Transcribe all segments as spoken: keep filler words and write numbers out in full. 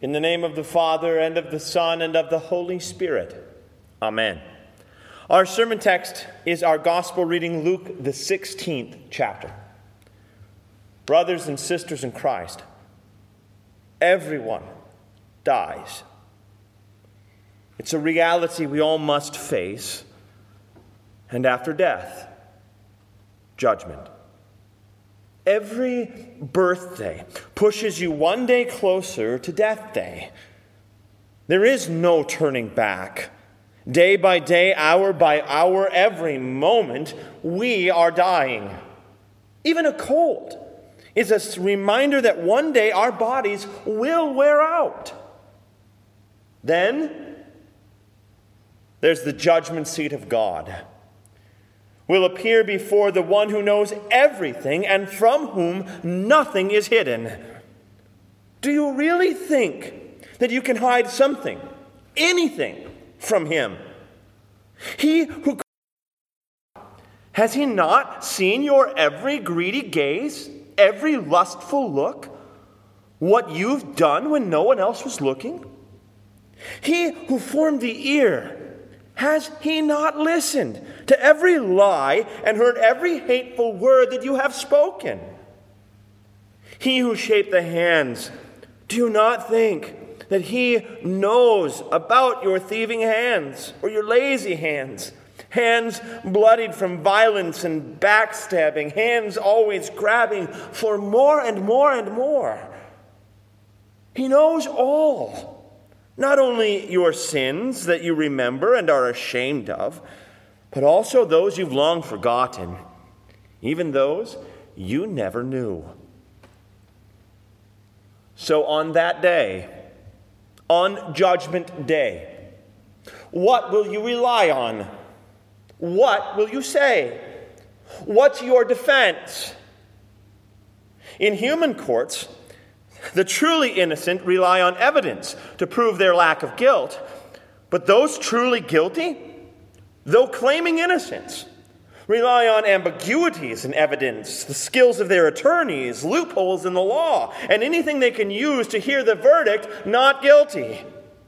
In the name of the Father, and of the Son, and of the Holy Spirit. Amen. Our sermon text is our gospel reading, Luke, the sixteenth chapter. Brothers and sisters in Christ, everyone dies. It's a reality we all must face. And after death, judgment. Every birthday pushes you one day closer to death day. There is no turning back. Day by day, hour by hour, every moment, we are dying. Even a cold is a reminder that one day our bodies will wear out. Then, there's the judgment seat of God. We'll appear before the one who knows everything and from whom nothing is hidden. Do you really think that you can hide something, anything, from him? He who has he not seen your every greedy gaze, every lustful look, what you've done when no one else was looking? He who formed the ear, has he not listened to every lie and heard every hateful word that you have spoken? He who shaped the hands, do you not think that he knows about your thieving hands or your lazy hands? Hands bloodied from violence and backstabbing, hands always grabbing for more and more and more. He knows all. Not only your sins that you remember and are ashamed of, but also those you've long forgotten, even those you never knew. So on that day, on Judgment Day, what will you rely on? What will you say? What's your defense? In human courts, the truly innocent rely on evidence to prove their lack of guilt. But those truly guilty, though claiming innocence, rely on ambiguities in evidence, the skills of their attorneys, loopholes in the law, and anything they can use to hear the verdict, not guilty.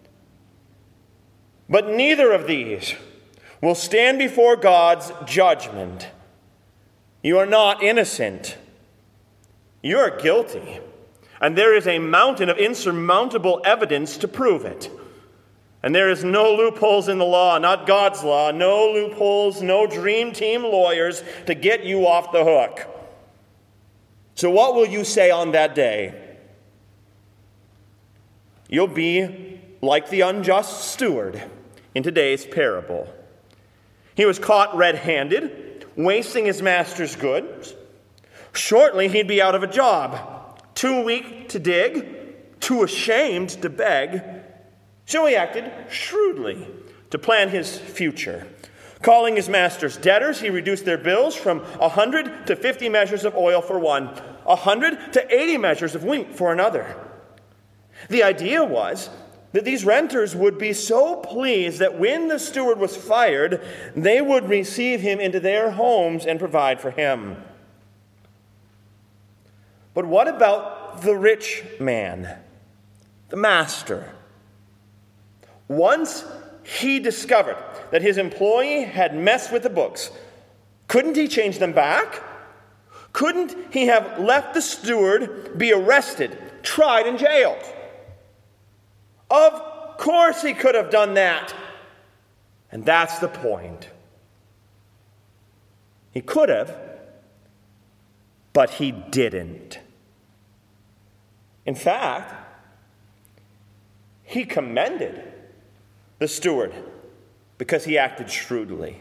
But neither of these will stand before God's judgment. You are not innocent. You are guilty. And there is a mountain of insurmountable evidence to prove it. And there is no loopholes in the law, not God's law, no loopholes, no dream team lawyers to get you off the hook. So what will you say on that day? You'll be like the unjust steward in today's parable. He was caught red-handed, wasting his master's goods. Shortly, he'd be out of a job. Too weak to dig, too ashamed to beg. So he acted shrewdly to plan his future. Calling his master's debtors, he reduced their bills from one hundred to fifty measures of oil for one, one hundred to eighty measures of wheat for another. The idea was that these renters would be so pleased that when the steward was fired, they would receive him into their homes and provide for him. But what about the rich man, the master? Once he discovered that his employee had messed with the books, couldn't he change them back? Couldn't he have left the steward be arrested, tried, and jailed? Of course he could have done that. And that's the point. He could have, but he didn't. In fact, he commended the steward because he acted shrewdly.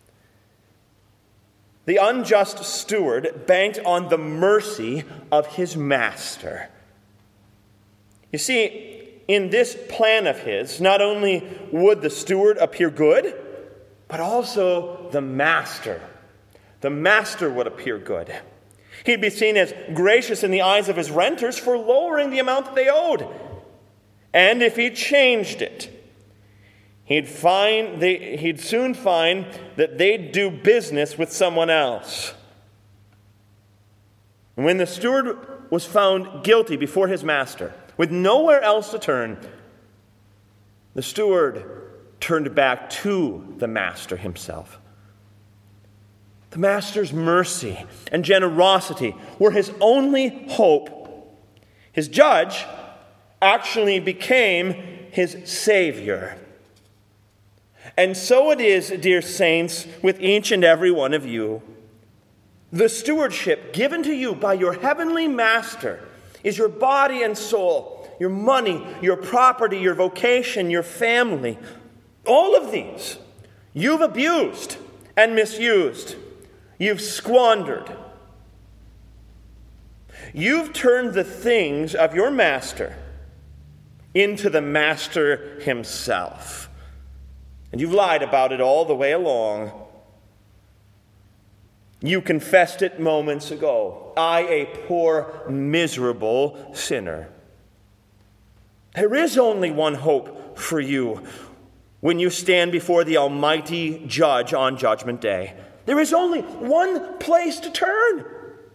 The unjust steward banked on the mercy of his master. You see, in this plan of his, not only would the steward appear good, but also the master. The master would appear good. He'd be seen as gracious in the eyes of his renters for lowering the amount that they owed. And if he changed it, he'd find they, he'd soon find that they'd do business with someone else. When the steward was found guilty before his master, with nowhere else to turn, the steward turned back to the master himself. The master's mercy and generosity were his only hope. His judge actually became his savior. And so it is, dear saints, with each and every one of you. The stewardship given to you by your heavenly master is your body and soul, your money, your property, your vocation, your family. All of these you've abused and misused. You've squandered. You've turned the things of your master into the master himself. And you've lied about it all the way along. You confessed it moments ago. I, a poor, miserable sinner. There is only one hope for you when you stand before the Almighty Judge on Judgment Day. There is only one place to turn.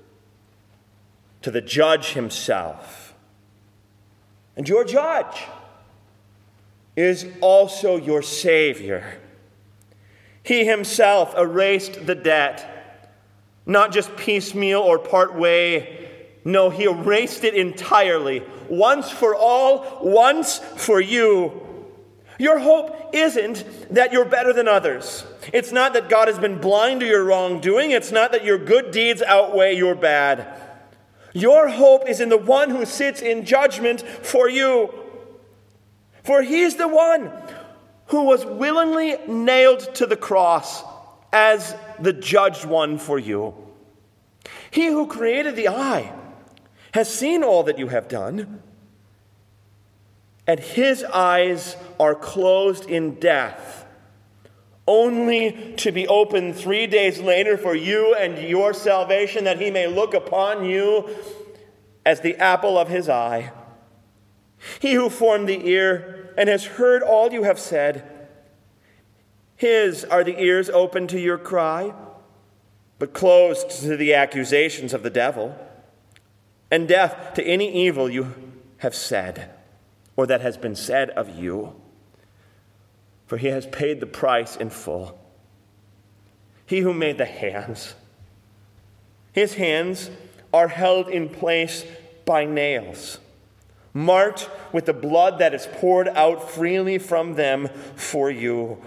To the Judge himself. And your Judge is also your Savior. He himself erased the debt, not just piecemeal or part way. No, he erased it entirely, once for all, once for you. Your hope isn't that you're better than others. It's not that God has been blind to your wrongdoing. It's not that your good deeds outweigh your bad. Your hope is in the one who sits in judgment for you. For he's the one who was willingly nailed to the cross as the judged one for you. He who created the eye has seen all that you have done, and his eyes are closed in death, only to be opened three days later for you and your salvation, that he may look upon you as the apple of his eye. He who formed the ear and has heard all you have said, his are the ears open to your cry, but closed to the accusations of the devil, and deaf to any evil you have said, or that has been said of you. For he has paid the price in full. He who made the hands, his hands are held in place by nails, marked with the blood that is poured out freely from them for you.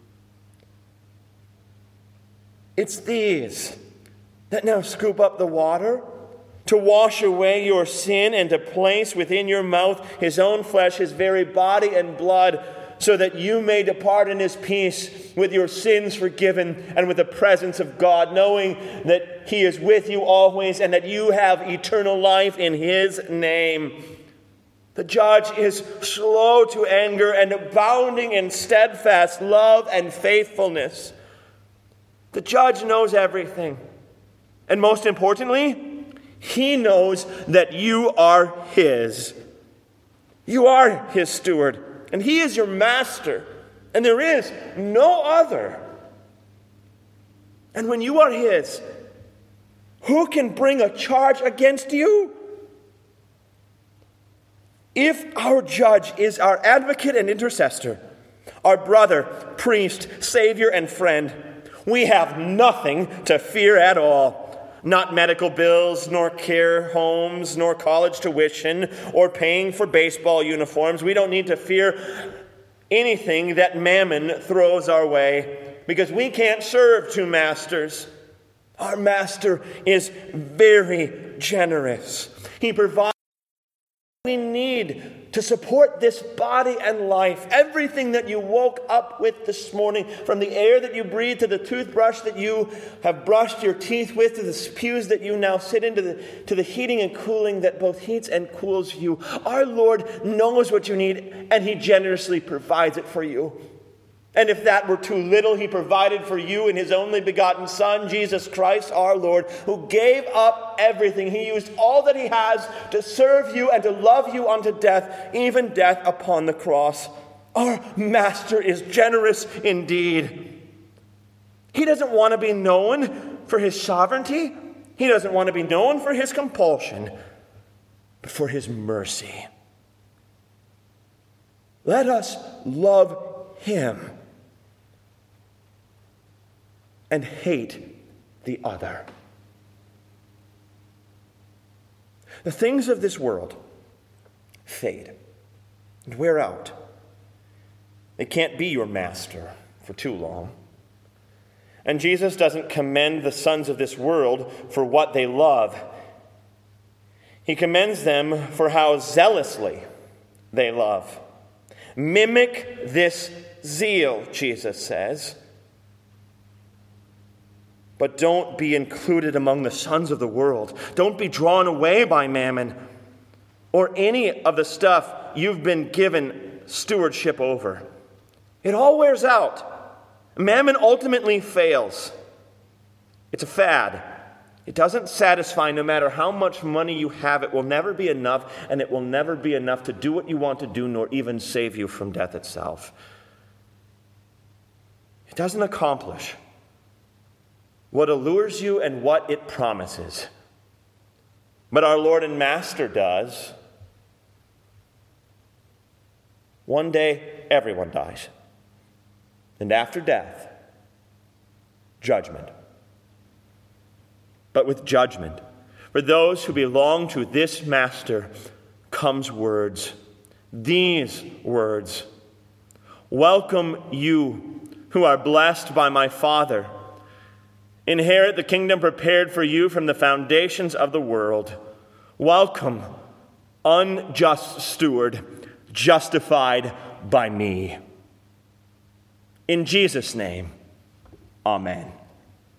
It's these that now scoop up the water to wash away your sin and to place within your mouth his own flesh, his very body and blood, so that you may depart in his peace with your sins forgiven and with the presence of God, knowing that he is with you always and that you have eternal life in his name. The judge is slow to anger and abounding in steadfast love and faithfulness. The judge knows everything. And most importantly, he knows that you are his. You are his steward. And he is your master, and there is no other. And when you are his, who can bring a charge against you? If our judge is our advocate and intercessor, our brother, priest, savior, and friend, we have nothing to fear at all. Not medical bills, nor care homes, nor college tuition, or paying for baseball uniforms. We don't need to fear anything that mammon throws our way, because we can't serve two masters. Our master is very generous. He provides what we need to support this body and life. Everything that you woke up with this morning, from the air that you breathe to the toothbrush that you have brushed your teeth with, to the pews that you now sit into, the, to the heating and cooling that both heats and cools you. Our Lord knows what you need, and he generously provides it for you. And if that were too little, he provided for you in his only begotten Son, Jesus Christ our Lord, who gave up everything. He used all that he has to serve you and to love you unto death, even death upon the cross. Our master is generous indeed. He doesn't want to be known for his sovereignty. He doesn't want to be known for his compulsion, but for his mercy. Let us love him and hate the other. The things of this world fade and wear out. They can't be your master for too long. And Jesus doesn't commend the sons of this world for what they love. He commends them for how zealously they love. Mimic this zeal, Jesus says. But don't be included among the sons of the world. Don't be drawn away by mammon or any of the stuff you've been given stewardship over. It all wears out. Mammon ultimately fails. It's a fad. It doesn't satisfy. No matter how much money you have, it will never be enough, and it will never be enough to do what you want to do, nor even save you from death itself. It doesn't accomplish what allures you and what it promises. But our Lord and Master does. One day, everyone dies. And after death, judgment. But with judgment, for those who belong to this Master, comes words. These words. Welcome you who are blessed by my Father. Inherit the kingdom prepared for you from the foundations of the world. Welcome, unjust steward, justified by me. In Jesus' name, amen.